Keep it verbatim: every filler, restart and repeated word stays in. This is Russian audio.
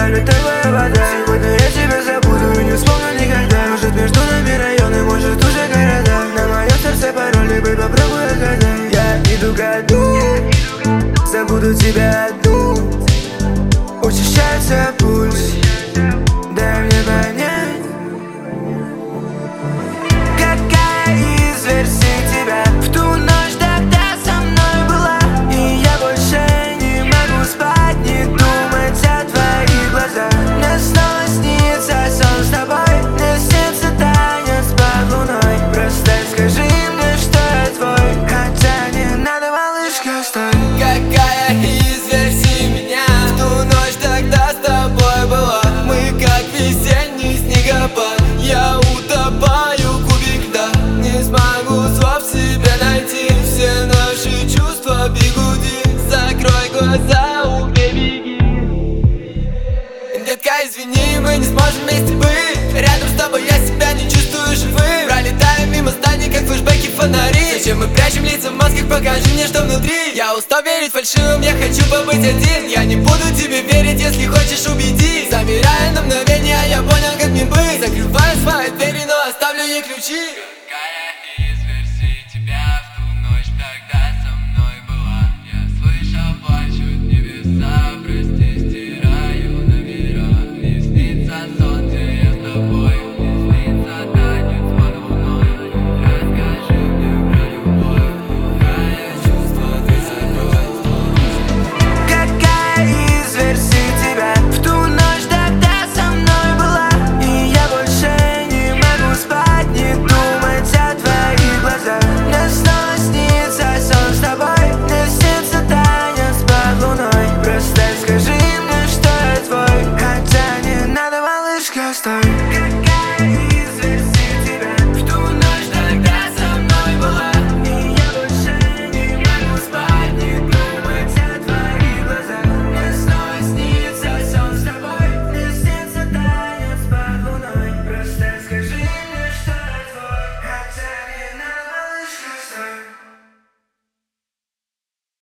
вода, литовая вода. Сегодня я тебя забуду и не вспомню никогда. Может между нами районы, может уже города. На моем сердце пароли, бэй, попробуй отгадай. Я иду ко дну, забуду тебя одну. Учащается пульс, дай мне понять, какая из версий тебя в ту ночь тогда со мной была. И я больше не могу спать, не думать о твоих глазах. Мне снова снится сон с тобой, мне снится танец под луной. Просто скажи мне, что я твой, хотя не надо, малышка, стой. Какая из версий меня в ту ночь тогда с тобой была? Мы как весенний снегопад, я утопаю, кубик льда. Не смогу слов себе найти, все наши чувства бегуди. Закрой глаза, убей, беги. Детка, извини, мы не сможем вместе быть. Рядом с тобой я себя не чувствую живым. Пролетаем мимо зданий, как флешбеки, фонари. Зачем мы прячем лица в масках, покажи мне, что внутри. Я устал верить фальшивым, я хочу побыть один. Я не буду тебе верить.